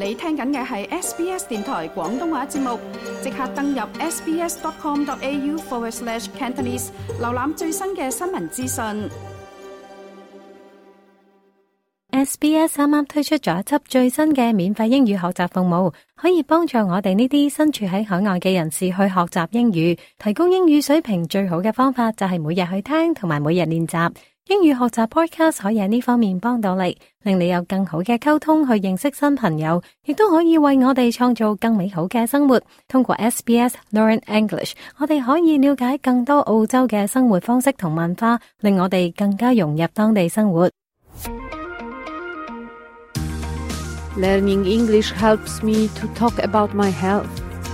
你聽緊嘅係 SBS 電台廣東話節目，即刻登入 sbs.com.au/Cantonese 瀏覽最新嘅新聞資訊。 SBS 啱啱推出咗一輯最新嘅免費英語學習服務，可以幫助我哋呢啲身處喺海外嘅人士去學習英語。提高英語水平最好嘅方法就係每日去聽同埋每日練習。英語學習 podcast 可以喺呢方面幫到你，令你有更好嘅溝通去認識新朋友，亦都可以為我哋創造更美好嘅生活。通過 SBS Learn English， 我哋可以了解更多澳洲嘅生活方式同文化，令我哋更加融入當地生活。 Learning English helps me to talk about my health.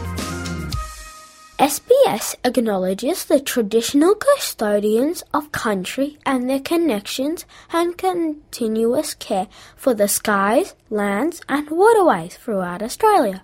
SBS acknowledges the traditional custodians of country and their connections and continuous care for the skies, lands and waterways throughout Australia.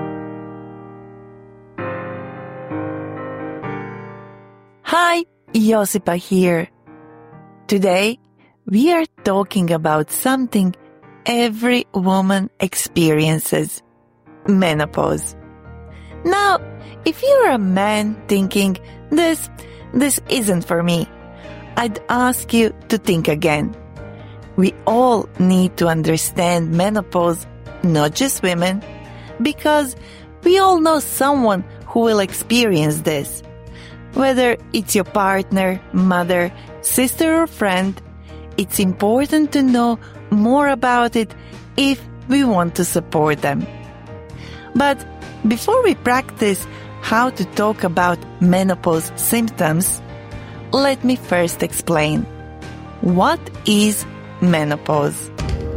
Hi, Josipa here. Today, we are talking about something every woman experiences: menopause. Now, if you're a man thinking, this isn't for me, I'd ask you to think again. We all need to understand menopause, not just women, because we all know someone who will experience this. Whether it's your partner, mother, sister or friend, it's important to know more about it if we want to support them. But before we practice how to talk about menopause symptoms, let me first explain. What is menopause?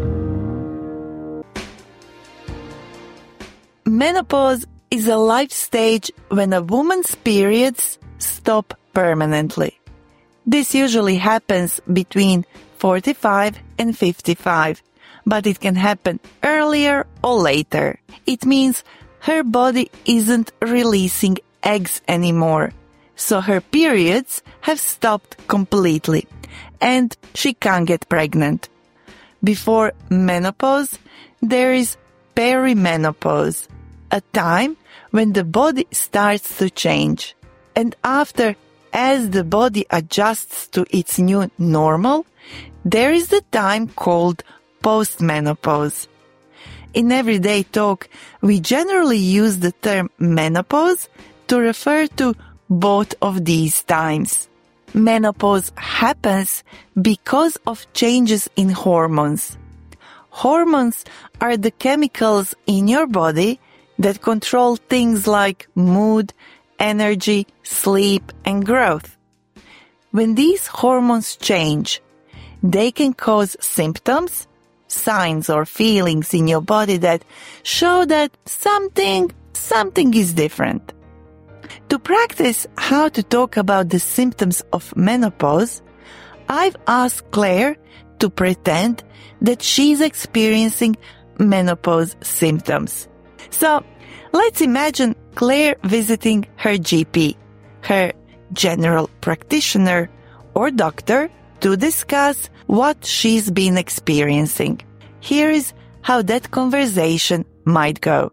Menopause is a life stage when a woman's periods stop permanently. This usually happens between 45 and 55, but it can happen earlier or later. It means her body isn't releasing eggs anymore, so her periods have stopped completely, and she can't get pregnant. Before menopause, there is perimenopause, a time when the body starts to change. And after, as the body adjusts to its new normal, there is the time called postmenopause. In everyday talk, we generally use the term menopause to refer to both of these times. Menopause happens because of changes in hormones. Hormones are the chemicals in your body that control things like mood, energy, sleep, and growth. When these hormones change, they can cause symptoms, signs or feelings in your body that show that something is different. To practice how to talk about the symptoms of menopause, I've asked Claire to pretend that she's experiencing menopause symptoms. So, let's imagine Claire visiting her GP, her general practitioner or doctor, to discuss what she's been experiencing. Here is how that conversation might go.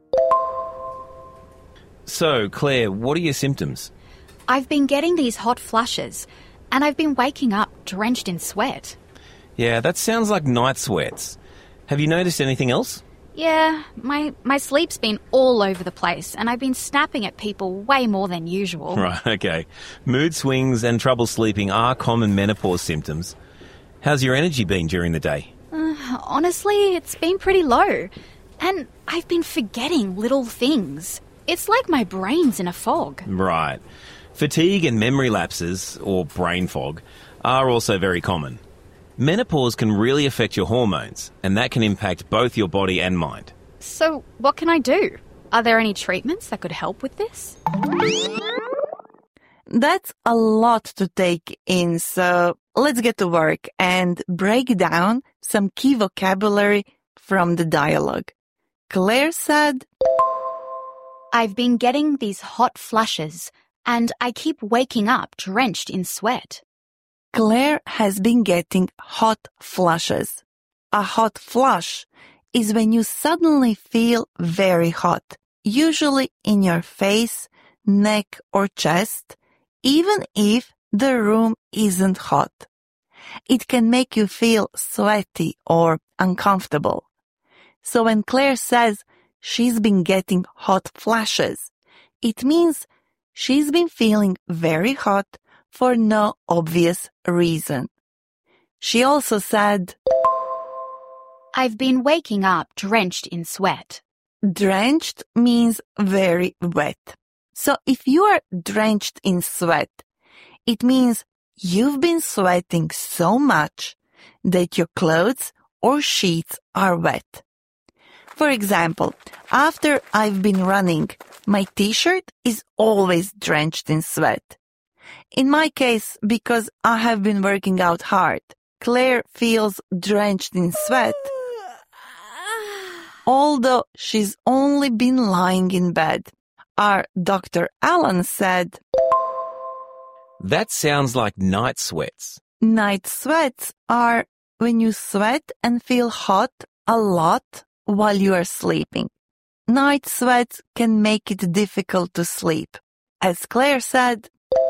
So, Claire, what are your symptoms? I've been getting these hot flushes, and I've been waking up drenched in sweat. Yeah, that sounds like night sweats. Have you noticed anything else? Yeah, my sleep's been all over the place, and I've been snapping at people way more than usual. Right, okay. Mood swings and trouble sleeping are common menopause symptoms. How's your energy been during the day? Honestly, it's been pretty low, and I've been forgetting little things. It's like my brain's in a fog. Right. Fatigue and memory lapses, or brain fog, are also very common. Menopause can really affect your hormones, and that can impact both your body and mind. So, what can I do? Are there any treatments that could help with this? That's a lot to take in, so let's get to work and break down some key vocabulary from the dialogue. Claire said, I've been getting these hot flushes, and I keep waking up drenched in sweat. Claire has been getting hot flushes. A hot flush is when you suddenly feel very hot, usually in your face, neck, or chest, even if the room isn't hot. It can make you feel sweaty or uncomfortable. So when Claire says she's been getting hot flashes, it means she's been feeling very hot for no obvious reason. She also said, I've been waking up drenched in sweat. drenched means very wet. So if you are drenched in sweat, it means you've been sweating so much that your clothes or sheets are wet. For example, after I've been running, my t-shirt is always drenched in sweat. In my case, because I have been working out hard, Claire feels drenched in sweat, although she's only been lying in bed. Our Dr. Alan said, That sounds like night sweats. night sweats are when you sweat and feel hot a lot while you are sleeping. Night sweats can make it difficult to sleep. As Claire said,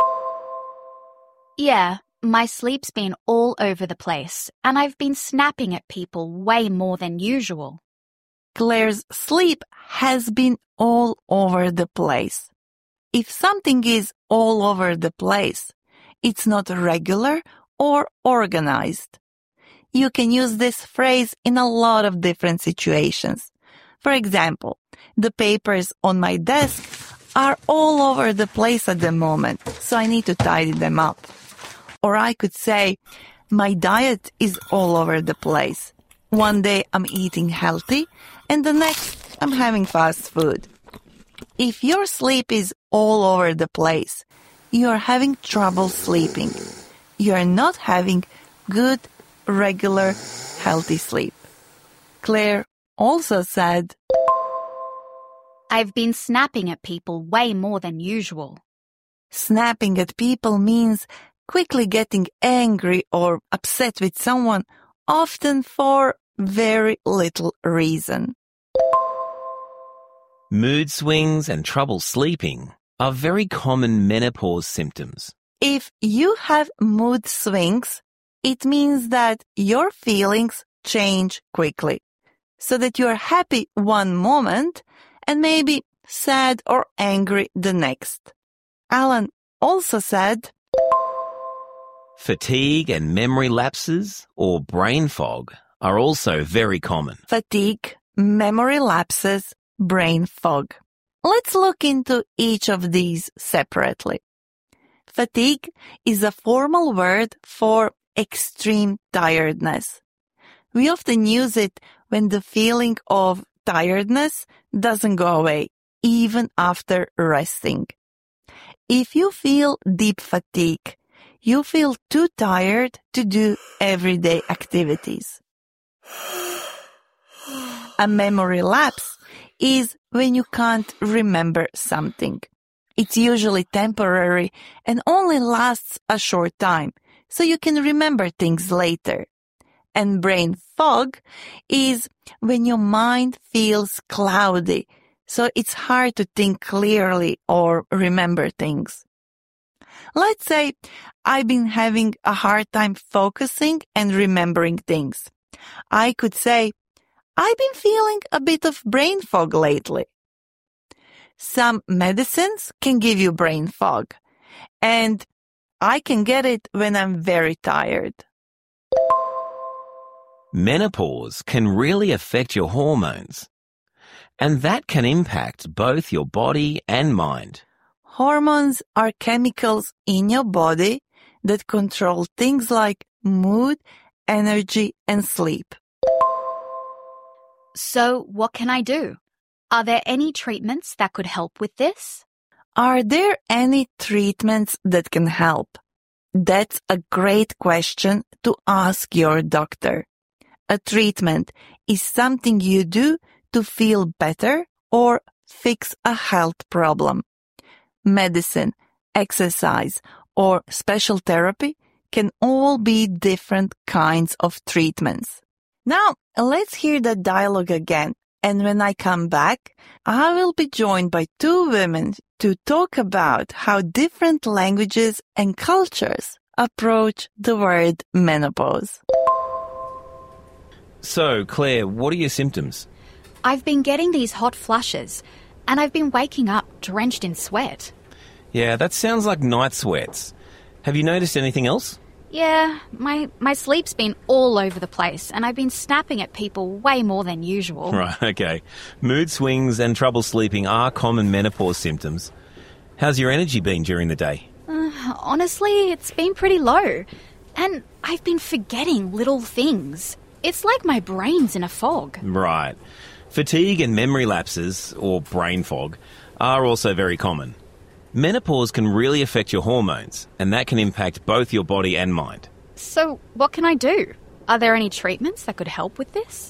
Yeah, my sleep's been all over the place, and I've been snapping at people way more than usual. Claire's sleep has been all over the place. If something is all over the place, it's not regular or organized. You can use this phrase in a lot of different situations. For example, the papers on my desk are all over the place at the moment, so I need to tidy them up. Or I could say, my diet is all over the place. One day I'm eating healthy, and the next I'm having fast food. If your sleep is all over the place, you're having trouble sleeping. You're not having good, regular, healthy sleep. Claire also said, I've been snapping at people way more than usual. snapping at people means quickly getting angry or upset with someone, often for very little reason. Mood swings and trouble sleeping are very common menopause symptoms. If you have mood swings, it means that your feelings change quickly, so that you're happy one moment and maybe sad or angry the next. Alan also said, Fatigue and memory lapses or brain fog are also very common. fatigue, memory lapses, brain fog. Let's look into each of these separately. Fatigue is a formal word for extreme tiredness. We often use it when the feeling of tiredness doesn't go away, even after resting. If you feel deep fatigue, you feel too tired to do everyday activities. A memory lapse is when you can't remember something. It's usually temporary and only lasts a short time, so you can remember things later. And brain fog is when your mind feels cloudy, so it's hard to think clearly or remember things. Let's say I've been having a hard time focusing and remembering things. I could say, I've been feeling a bit of brain fog lately. Some medicines can give you brain fog, and I can get it when I'm very tired. Menopause can really affect your hormones, and that can impact both your body and mind. Hormones are chemicals in your body that control things like mood, energy, and sleep. So what can I do? Are there any treatments that could help with this? Are there any treatments that can help? That's a great question to ask your doctor. A treatment is something you do to feel better or fix a health problem. Medicine, exercise, or special therapy can all be different kinds of treatments. Now, let's hear the dialogue again. And when I come back, I will be joined by two women to talk about how different languages and cultures approach the word menopause. So, Claire, what are your symptoms? I've been getting these hot flushes, and I've been waking up drenched in sweat. Yeah, that sounds like night sweats. Have you noticed anything else? Yeah, my sleep's been all over the place, and I've been snapping at people way more than usual. Right, okay. Mood swings and trouble sleeping are common menopause symptoms. How's your energy been during the day? Honestly, it's been pretty low, and I've been forgetting little things. It's like my brain's in a fog. Right. Fatigue and memory lapses, or brain fog, are also very common. Menopause can really affect your hormones, and that can impact both your body and mind. So, what can I do? Are there any treatments that could help with this?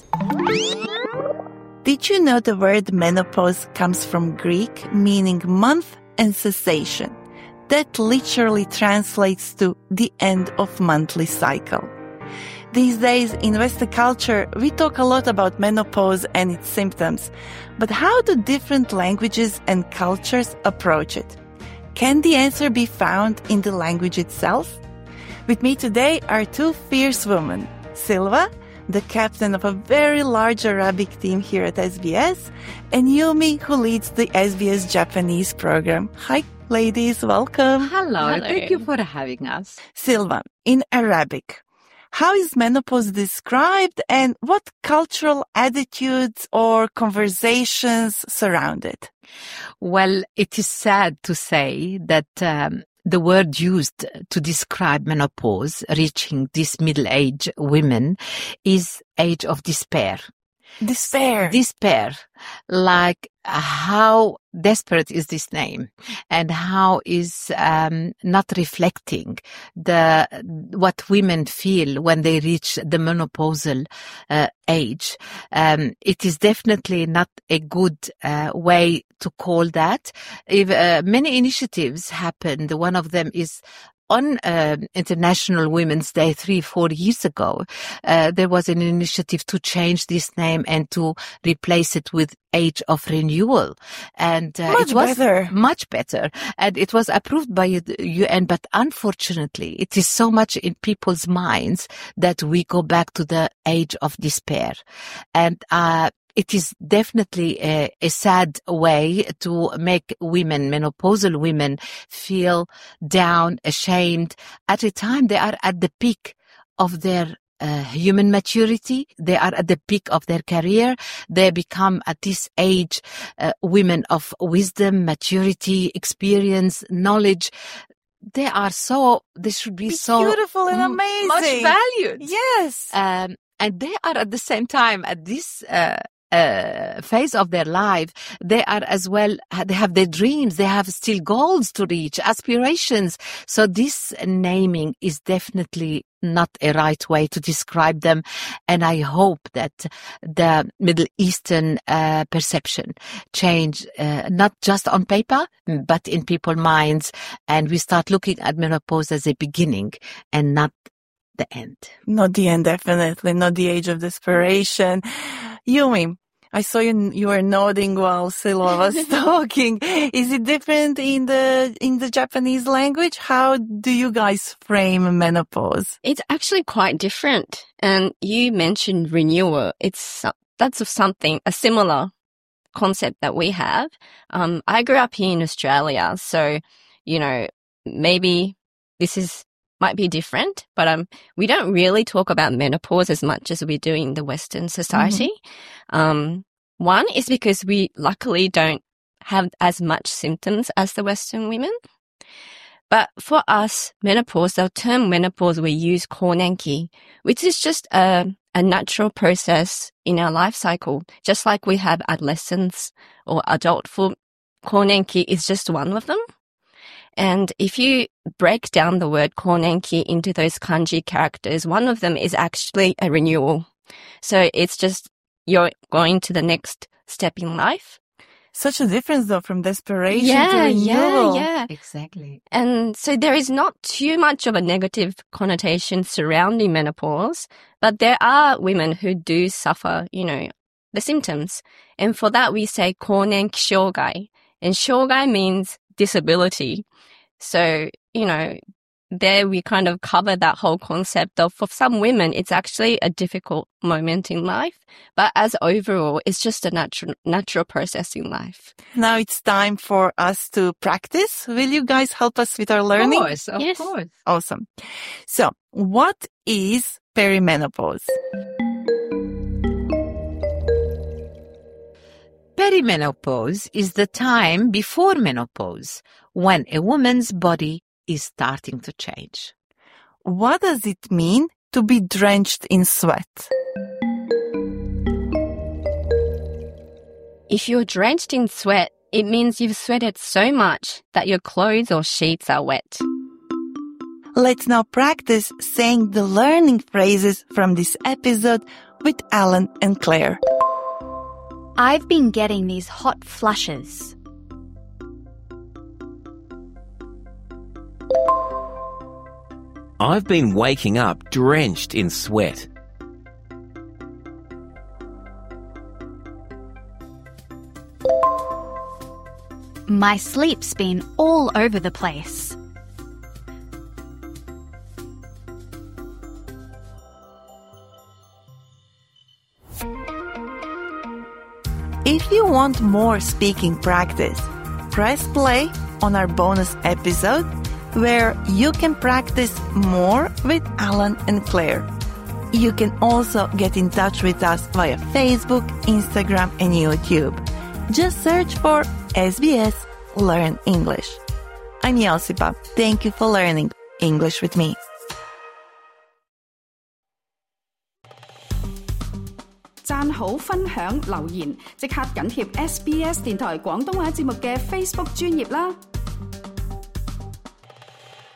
Did you know the word menopause comes from Greek, meaning month and cessation? That literally translates to the end of monthly cycle. These days, in Western culture, we talk a lot about menopause and its symptoms. But how do different languages and cultures approach it? Can the answer be found in the language itself? With me today are two fierce women, Silva, the captain of a very large Arabic team here at SBS, and Yumi, who leads the SBS Japanese program. Hi, ladies, welcome. Hello, thank you for having us. Silva, in Arabic, how is menopause described and what cultural attitudes or conversations surround it? Well, it is sad to say that the word used to describe menopause, reaching these middle-aged women, is age of despair. Despair. Despair. Like how desperate is this name and how is not reflecting what women feel when they reach the menopausal age. It is definitely not a good way to call that. Many initiatives happened. One of them is on International Women's Day 3-4 years ago, there was an initiative to change this name and to replace it with age of renewal. And it was much better. And it was approved by the UN, but unfortunately, it is so much in people's minds that we go back to the age of despair. And it is definitely a sad way to make women, menopausal women, feel down, ashamed. At a time they are at the peak of their human maturity. They are at the peak of their career. They become at this age women of wisdom, maturity, experience, knowledge. They should be so beautiful and amazing, much valued. Yes. And they are at the same time at this phase of their life, they are as well, they have their dreams, they have still goals to reach, aspirations. So this naming is definitely not a right way to describe them. And I hope that the Middle Eastern perception change, not just on paper, but in people's minds. And we start looking at menopause as a beginning and not the end. Not the end, definitely. Not the age of desperation. Yumi, I saw you were nodding while Silva was talking. Is it different in the Japanese language? How do you guys frame menopause? It's actually quite different. And you mentioned renewal. That's a similar concept that we have. I grew up here in Australia, so, maybe this might be different, but we don't really talk about menopause as much as we do in the Western society. Mm-hmm. One is because we luckily don't have as much symptoms as the Western women. But for us, menopause, the term menopause, we use konenki, which is just a natural process in our life cycle. Just like we have adolescence or adulthood, konenki is just one of them. And if you break down the word konenki into those kanji characters, one of them is actually a renewal. So it's just you're going to the next step in life. Such a difference, though, from desperation to renewal. Yeah. Exactly. And so there is not too much of a negative connotation surrounding menopause, but there are women who do suffer, the symptoms. And for that, we say 更年期障害. And 障害 means disability. So, there we kind of cover that whole concept of, for some women, it's actually a difficult moment in life. But as overall, it's just a natural process in life. Now it's time for us to practice. Will you guys help us with our learning? Of course. Awesome. So, what is perimenopause? Perimenopause is the time before menopause, when a woman's body is starting to change. What does it mean to be drenched in sweat? If you're drenched in sweat, it means you've sweated so much that your clothes or sheets are wet. Let's now practice saying the learning phrases from this episode with Alan and Claire. I've been getting these hot flushes. I've been waking up drenched in sweat. My sleep's been all over the place. If you want more speaking practice, press play on our bonus episode where you can practice more with Alan and Claire. You can also get in touch with us via Facebook, Instagram, and YouTube. Just search for SBS Learn English. I'm Josipa. Thank you for learning English with me. 讚好、分享、留言，即刻緊貼SBS 電台廣東話節目嘅 Facebook 專頁啦！